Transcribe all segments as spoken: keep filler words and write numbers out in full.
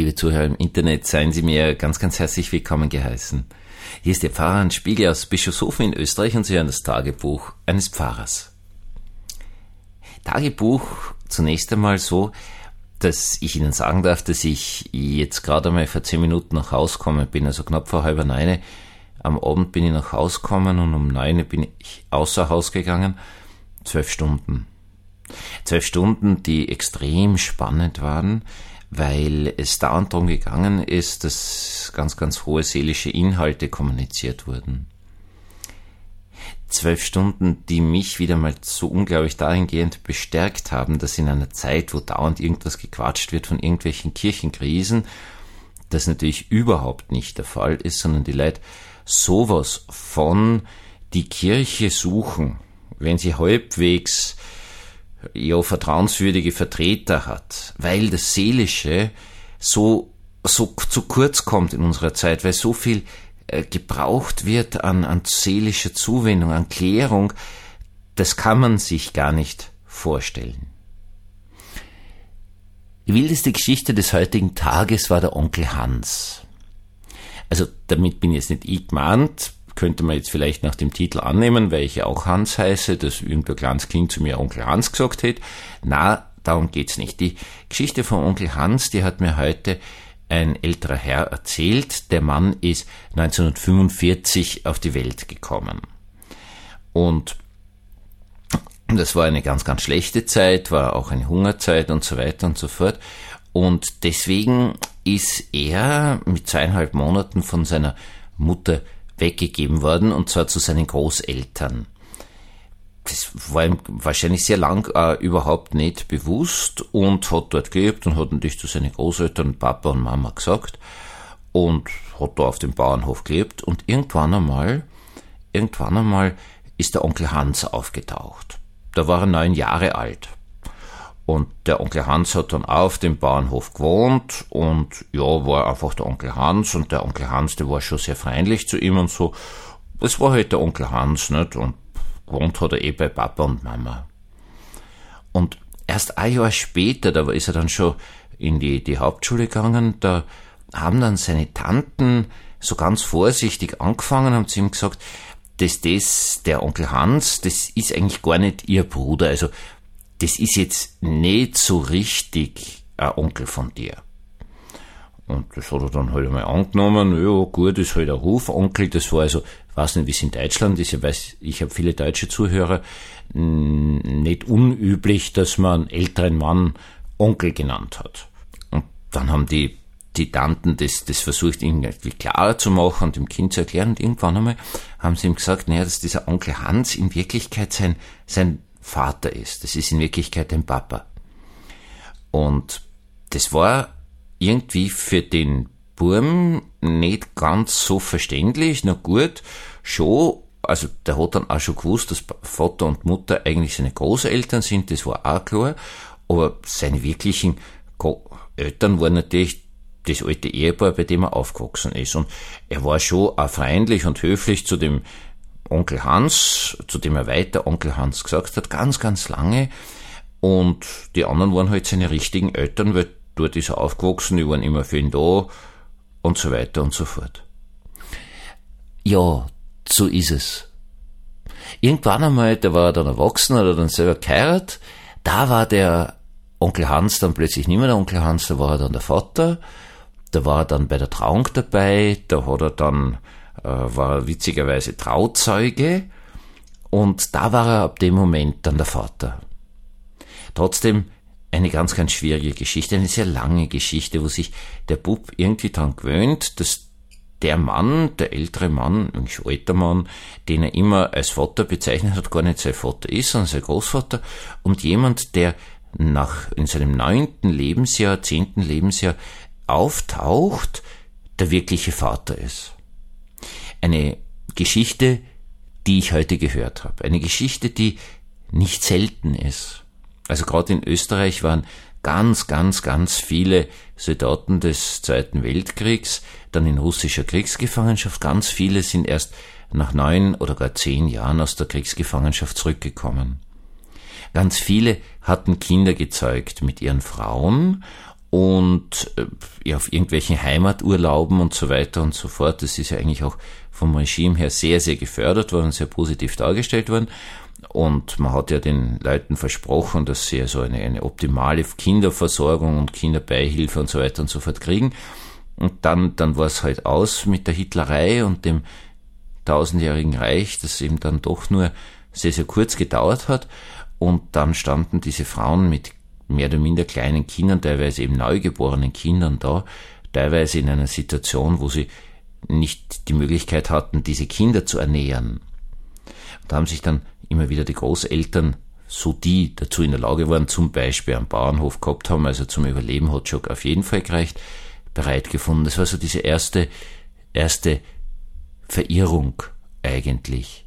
Liebe Zuhörer im Internet, seien Sie mir ganz, ganz herzlich willkommen geheißen. Hier ist der Pfarrer Hans Spiegel aus Bischofshofen in Österreich und Sie hören das Tagebuch eines Pfarrers. Tagebuch zunächst einmal so, dass ich Ihnen sagen darf, dass ich jetzt gerade einmal vor zehn Minuten nach Hause gekommen bin, also knapp vor halber neun. Am Abend bin ich nach Hause gekommen und um neun bin ich außer Haus gegangen. Zwölf Stunden. Zwölf Stunden, die extrem spannend waren, weil es dauernd darum gegangen ist, dass ganz, ganz hohe seelische Inhalte kommuniziert wurden. Zwölf Stunden, die mich wieder mal so unglaublich dahingehend bestärkt haben, dass in einer Zeit, wo dauernd irgendwas gequatscht wird von irgendwelchen Kirchenkrisen, das natürlich überhaupt nicht der Fall ist, sondern die Leute sowas von die Kirche suchen, wenn sie halbwegs ja vertrauenswürdige Vertreter hat, weil das Seelische so so zu kurz kommt in unserer Zeit, weil so viel äh, gebraucht wird an an seelischer Zuwendung, an Klärung, das kann man sich gar nicht vorstellen. Die wildeste Geschichte des heutigen Tages war der Onkel Hans. Also damit bin jetzt nicht ich gemeint, könnte man jetzt vielleicht nach dem Titel annehmen, weil ich ja auch Hans heiße, dass irgendein kleines Kind zu mir Onkel Hans gesagt hat. Na, darum geht's nicht. Die Geschichte von Onkel Hans, die hat mir heute ein älterer Herr erzählt. Der Mann ist neunzehnhundertfünfundvierzig auf die Welt gekommen. Und das war eine ganz, ganz schlechte Zeit, war auch eine Hungerzeit und so weiter und so fort. Und deswegen ist er mit zweieinhalb Monaten von seiner Mutter weggegeben worden, und zwar zu seinen Großeltern. Das war ihm wahrscheinlich sehr lang äh, überhaupt nicht bewusst und hat dort gelebt und hat natürlich zu seinen Großeltern Papa und Mama gesagt und hat da auf dem Bauernhof gelebt, und irgendwann einmal, irgendwann einmal ist der Onkel Hans aufgetaucht. Da war er neun Jahre alt. Und der Onkel Hans hat dann auf dem Bauernhof gewohnt und ja, war einfach der Onkel Hans, und der Onkel Hans, der war schon sehr freundlich zu ihm und so. Es war halt der Onkel Hans, nicht? Und gewohnt hat er eh bei Papa und Mama. Und erst ein Jahr später, da ist er dann schon in die, die Hauptschule gegangen, da haben dann seine Tanten so ganz vorsichtig angefangen, haben zu ihm gesagt, dass das, der Onkel Hans, das ist eigentlich gar nicht ihr Bruder, also das ist jetzt nicht so richtig ein Onkel von dir. Und das hat er dann halt einmal angenommen, ja gut, ist halt ein Hofonkel, das war also, ich weiß nicht, wie es in Deutschland ist, ich weiß, ich habe viele deutsche Zuhörer, nicht unüblich, dass man einen älteren Mann Onkel genannt hat. Und dann haben die, die Tanten das, das versucht, irgendwie klarer zu machen und dem Kind zu erklären, und irgendwann einmal haben sie ihm gesagt, naja, dass dieser Onkel Hans in Wirklichkeit sein, sein Vater ist. Das ist in Wirklichkeit ein Papa. Und das war irgendwie für den Burm nicht ganz so verständlich. Na gut, schon, also der hat dann auch schon gewusst, dass Vater und Mutter eigentlich seine Großeltern sind, das war auch klar, aber seine wirklichen Eltern waren natürlich das alte Ehepaar, bei dem er aufgewachsen ist. Und er war schon auch freundlich und höflich zu dem Onkel Hans, zu dem er weiter Onkel Hans gesagt hat, ganz, ganz lange. Und die anderen waren halt seine richtigen Eltern, weil dort ist er aufgewachsen, die waren immer für ihn da und so weiter und so fort. Ja, so ist es. Irgendwann einmal, da war er dann erwachsen, hat er dann selber geheiratet, da war der Onkel Hans dann plötzlich nicht mehr der Onkel Hans, da war er dann der Vater, da war er dann bei der Trauung dabei, da hat er dann war witzigerweise Trauzeuge, und da war er ab dem Moment dann der Vater. Trotzdem eine ganz, ganz schwierige Geschichte, eine sehr lange Geschichte, wo sich der Bub irgendwie dran gewöhnt, dass der Mann, der ältere Mann, ein alter Mann, den er immer als Vater bezeichnet hat, gar nicht sein Vater ist, sondern sein Großvater, und jemand, der nach in seinem neunten Lebensjahr, zehnten Lebensjahr auftaucht, der wirkliche Vater ist. Eine Geschichte, die ich heute gehört habe. Eine Geschichte, die nicht selten ist. Also gerade in Österreich waren ganz, ganz, ganz viele Soldaten des Zweiten Weltkriegs dann in russischer Kriegsgefangenschaft. Ganz viele sind erst nach neun oder gar zehn Jahren aus der Kriegsgefangenschaft zurückgekommen. Ganz viele hatten Kinder gezeugt mit ihren Frauen und äh, ja, auf irgendwelchen Heimaturlauben und so weiter und so fort. Das ist ja eigentlich auch vom Regime her sehr, sehr gefördert worden, sehr positiv dargestellt worden. Und man hat ja den Leuten versprochen, dass sie also eine, eine optimale Kinderversorgung und Kinderbeihilfe und so weiter und so fort kriegen. Und dann, dann war es halt aus mit der Hitlerei und dem tausendjährigen Reich, das eben dann doch nur sehr, sehr kurz gedauert hat. Und dann standen diese Frauen mit mehr oder minder kleinen Kindern, teilweise eben neugeborenen Kindern da, teilweise in einer Situation, wo sie nicht die Möglichkeit hatten, diese Kinder zu ernähren. Und da haben sich dann immer wieder die Großeltern, so die dazu in der Lage waren, zum Beispiel einen Bauernhof gehabt haben, also zum Überleben hat schon auf jeden Fall gereicht, bereit gefunden. Das war so diese erste, erste Verirrung eigentlich.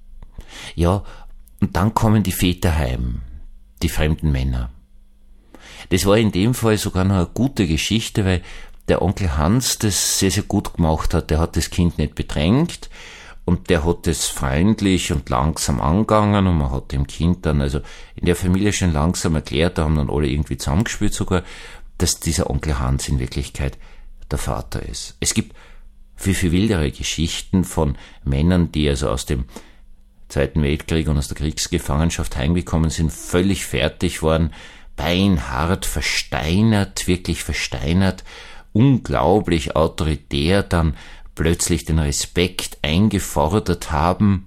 Ja, und dann kommen die Väter heim, die fremden Männer. Das war in dem Fall sogar noch eine gute Geschichte, weil der Onkel Hans das sehr, sehr gut gemacht hat. Der hat das Kind nicht bedrängt und der hat es freundlich und langsam angegangen und man hat dem Kind dann also in der Familie schon langsam erklärt, da haben dann alle irgendwie zusammengespielt sogar, dass dieser Onkel Hans in Wirklichkeit der Vater ist. Es gibt viel, viel wildere Geschichten von Männern, die also aus dem Zweiten Weltkrieg und aus der Kriegsgefangenschaft heimgekommen sind, völlig fertig waren, beinhart, versteinert, wirklich versteinert, unglaublich autoritär, dann plötzlich den Respekt eingefordert haben.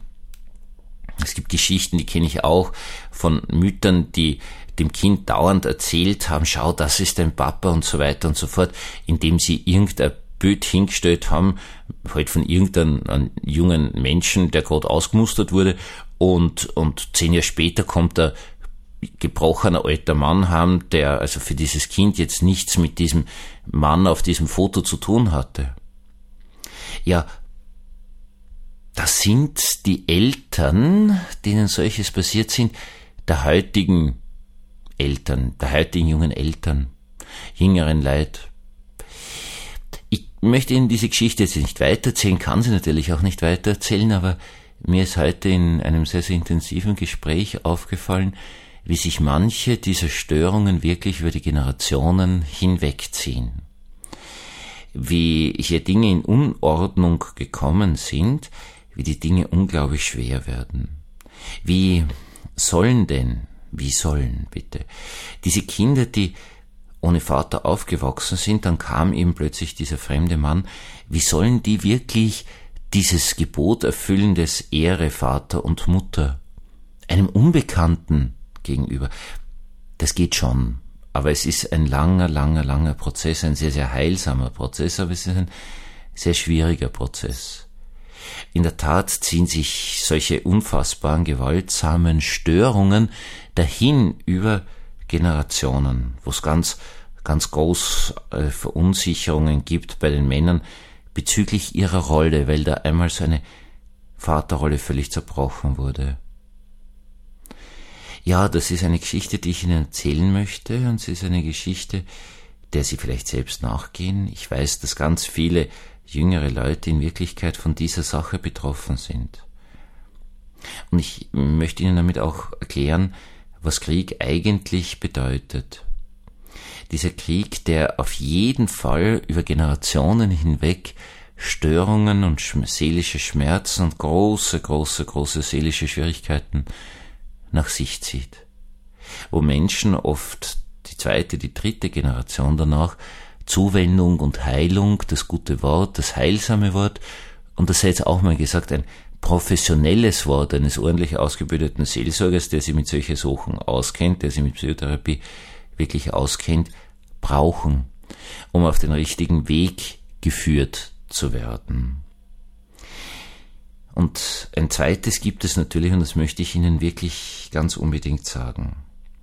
Es gibt Geschichten, die kenne ich auch, von Müttern, die dem Kind dauernd erzählt haben, schau, das ist dein Papa und so weiter und so fort, indem sie irgendein Bild hingestellt haben, halt von irgendeinem jungen Menschen, der gerade ausgemustert wurde, und, und zehn Jahre später kommt ein gebrochener alter Mann haben, der also für dieses Kind jetzt nichts mit diesem Mann auf diesem Foto zu tun hatte. Ja, das sind die Eltern, denen solches passiert sind, der heutigen Eltern, der heutigen jungen Eltern, jüngeren Leid. Ich möchte Ihnen diese Geschichte jetzt nicht weitererzählen, kann sie natürlich auch nicht weitererzählen, aber mir ist heute in einem sehr, sehr intensiven Gespräch aufgefallen, wie sich manche dieser Störungen wirklich über die Generationen hinwegziehen. Wie hier Dinge in Unordnung gekommen sind, wie die Dinge unglaublich schwer werden. Wie sollen denn, wie sollen bitte, diese Kinder, die ohne Vater aufgewachsen sind, dann kam eben plötzlich dieser fremde Mann, wie sollen die wirklich dieses Gebot erfüllen des Ehre Vater und Mutter, einem Unbekannten gegenüber? Das geht schon, aber es ist ein langer, langer, langer Prozess, ein sehr, sehr heilsamer Prozess, aber es ist ein sehr schwieriger Prozess. In der Tat ziehen sich solche unfassbaren, gewaltsamen Störungen dahin über Generationen, wo es ganz, ganz groß äh, Verunsicherungen gibt bei den Männern bezüglich ihrer Rolle, weil da einmal so eine Vaterrolle völlig zerbrochen wurde. Ja, das ist eine Geschichte, die ich Ihnen erzählen möchte, und es ist eine Geschichte, der Sie vielleicht selbst nachgehen. Ich weiß, dass ganz viele jüngere Leute in Wirklichkeit von dieser Sache betroffen sind. Und ich möchte Ihnen damit auch erklären, was Krieg eigentlich bedeutet. Dieser Krieg, der auf jeden Fall über Generationen hinweg Störungen und seelische Schmerzen und große, große, große seelische Schwierigkeiten nach sich zieht. Wo Menschen oft die zweite, die dritte Generation danach Zuwendung und Heilung, das gute Wort, das heilsame Wort, und das sei jetzt auch mal gesagt, ein professionelles Wort eines ordentlich ausgebildeten Seelsorgers, der sich mit solchen Sachen auskennt, der sich mit Psychotherapie wirklich auskennt, brauchen, um auf den richtigen Weg geführt zu werden. Und ein zweites gibt es natürlich, und das möchte ich Ihnen wirklich ganz unbedingt sagen.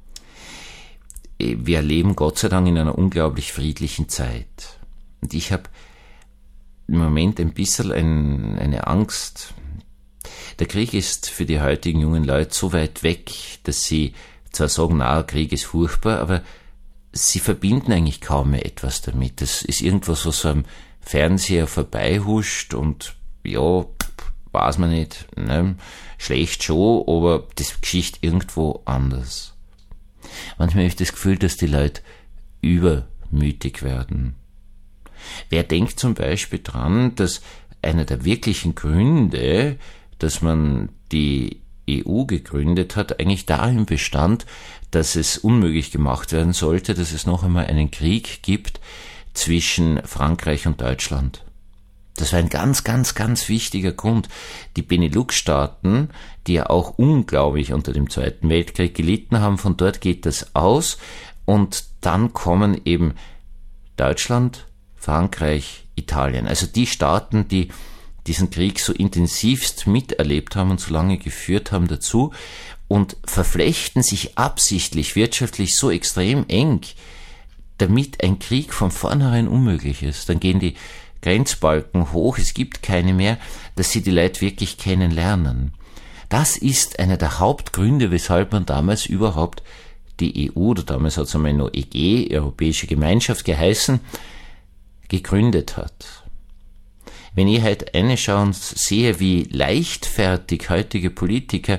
Wir leben Gott sei Dank in einer unglaublich friedlichen Zeit. Und ich habe im Moment ein bisschen ein, eine Angst. Der Krieg ist für die heutigen jungen Leute so weit weg, dass sie zwar sagen, na, Krieg ist furchtbar, aber sie verbinden eigentlich kaum mehr etwas damit. Das ist irgendwas, was so am Fernseher vorbeihuscht und ja, weiß man nicht, ne? Schlecht schon, aber das geschieht irgendwo anders. Manchmal habe ich das Gefühl, dass die Leute über übermütig werden. Wer denkt zum Beispiel dran, dass einer der wirklichen Gründe, dass man die E U gegründet hat, eigentlich darin bestand, dass es unmöglich gemacht werden sollte, dass es noch einmal einen Krieg gibt zwischen Frankreich und Deutschland. Das war ein ganz, ganz, ganz wichtiger Grund. Die Benelux-Staaten, die ja auch unglaublich unter dem Zweiten Weltkrieg gelitten haben, von dort geht das aus und dann kommen eben Deutschland, Frankreich, Italien. Also die Staaten, die diesen Krieg so intensivst miterlebt haben und so lange geführt haben dazu und verflechten sich absichtlich wirtschaftlich so extrem eng, damit ein Krieg von vornherein unmöglich ist. Dann gehen die Grenzbalken hoch, es gibt keine mehr, dass sie die Leute wirklich kennenlernen. Das ist einer der Hauptgründe, weshalb man damals überhaupt die E U, oder damals hat es einmal noch E G, Europäische Gemeinschaft geheißen, gegründet hat. Wenn ich heute reinschaue und sehe, wie leichtfertig heutige Politiker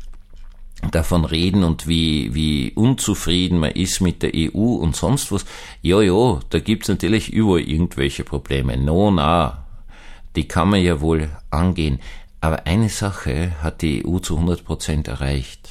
davon reden und wie, wie unzufrieden man ist mit der E U und sonst was, ja, ja, da gibt's natürlich überall irgendwelche Probleme. No, na, die kann man ja wohl angehen. Aber eine Sache hat die E U zu hundert Prozent erreicht.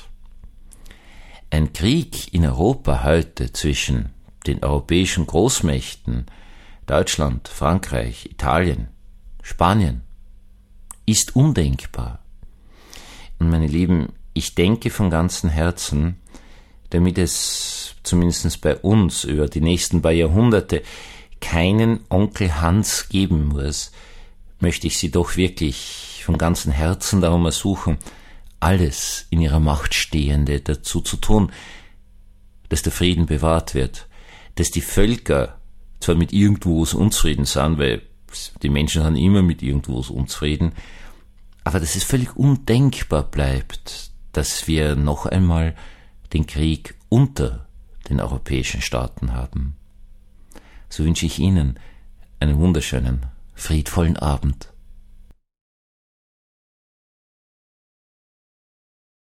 Ein Krieg in Europa heute zwischen den europäischen Großmächten, Deutschland, Frankreich, Italien, Spanien, ist undenkbar. Und meine Lieben, ich denke von ganzem Herzen, damit es zumindest bei uns über die nächsten paar Jahrhunderte keinen Onkel Hans geben muss, möchte ich Sie doch wirklich von ganzem Herzen darum ersuchen, alles in ihrer Macht Stehende dazu zu tun, dass der Frieden bewahrt wird, dass die Völker zwar mit irgendwas unzufrieden sind, weil die Menschen sind immer mit irgendwas unzufrieden, aber dass es völlig undenkbar bleibt, dass wir noch einmal den Krieg unter den europäischen Staaten haben. So wünsche ich Ihnen einen wunderschönen, friedvollen Abend.